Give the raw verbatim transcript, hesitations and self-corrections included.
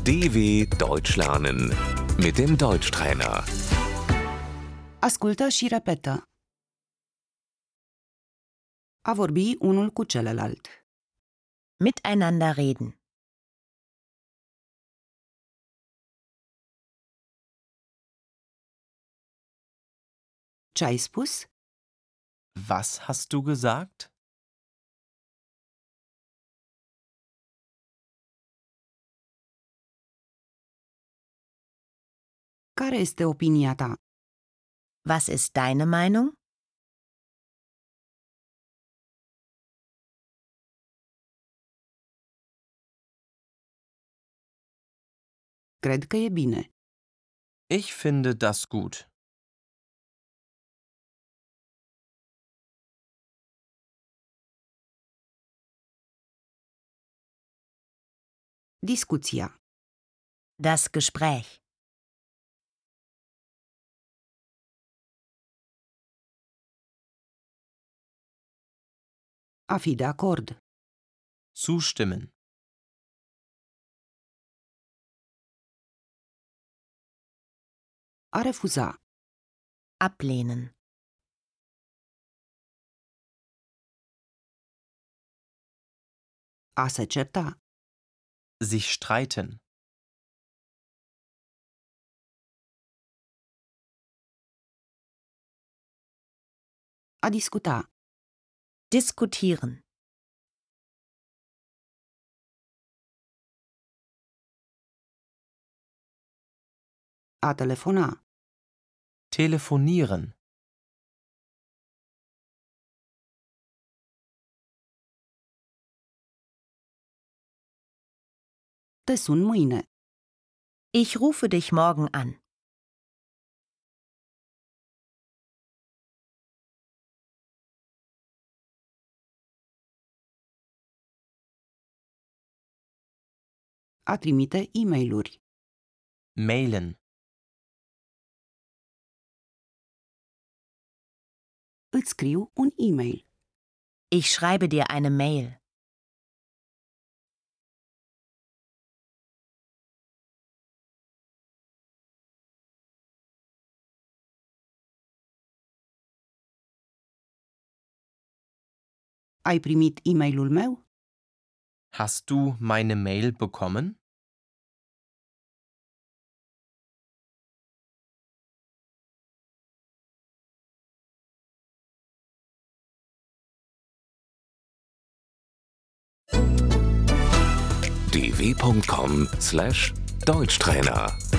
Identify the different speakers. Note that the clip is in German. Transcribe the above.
Speaker 1: D W Deutsch lernen mit dem Deutschtrainer.
Speaker 2: Ascultă și repetă. A vorbi unul cu celălalt.
Speaker 3: Miteinander reden.
Speaker 2: Ce ai spus?
Speaker 4: Was hast du gesagt?
Speaker 2: Care este opinia ta?
Speaker 3: Was ist deine Meinung?
Speaker 2: Cred că e bine.
Speaker 4: Ich finde das gut.
Speaker 2: Discuția.
Speaker 3: Das Gespräch.
Speaker 2: A fi de acord.
Speaker 4: Zustimmen.
Speaker 2: A refuza.
Speaker 3: Ablehnen.
Speaker 2: A se certa.
Speaker 4: Sich streiten.
Speaker 2: A discuta.
Speaker 3: Diskutieren.
Speaker 2: A telefona.
Speaker 4: Telefonieren.
Speaker 2: Te sun mâine.
Speaker 3: Ich rufe dich morgen an.
Speaker 2: A trimite e-mail-uri.
Speaker 4: Mailen.
Speaker 2: Îți scriu un e-mail.
Speaker 3: Ich schreibe dir eine Mail.
Speaker 2: Ai primit e-mailul meu?
Speaker 4: Hast du meine Mail bekommen?
Speaker 1: d w punkt com slash Deutschtrainer